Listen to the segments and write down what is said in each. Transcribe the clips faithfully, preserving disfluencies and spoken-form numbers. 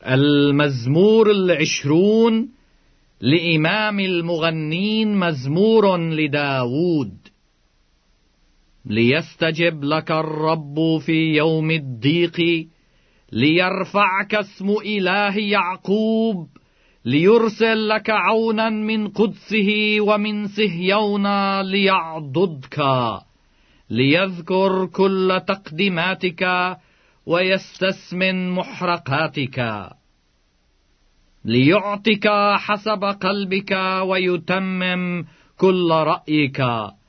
المزمور العشرون لإمام المغنين، مزمور لداود. ليستجب لك الرب في يوم الضيق، ليرفعك اسم إله يعقوب، ليرسل لك عونا من قدسه ومن صهيون ليعضدك، ليذكر كل تقدماتك ويستثمن محرقاتك، ليعطك حسب قلبك ويتمم كل رأيك.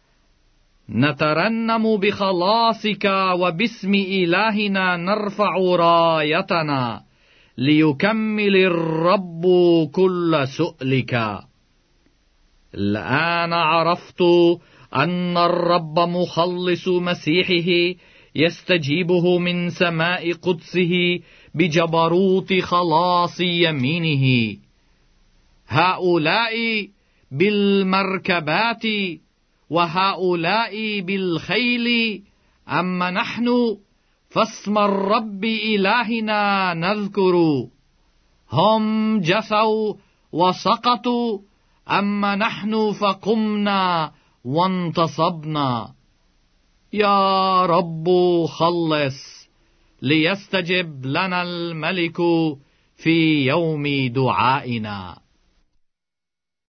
نترنم بخلاصك وباسم إلهنا نرفع رايتنا، ليكمل الرب كل سؤلك. الآن عرفت أن الرب مخلص مسيحه يستجيبه من سماء قدسه بجبروت خلاص يمينه. هؤلاء بالمركبات وهؤلاء بالخيل، أما نحن فاسم الرب إلهنا نذكر. هم جثوا وسقطوا، أما نحن فقمنا وانتصبنا. يا رب خلص، ليستجب لنا الملك في يوم دعائنا.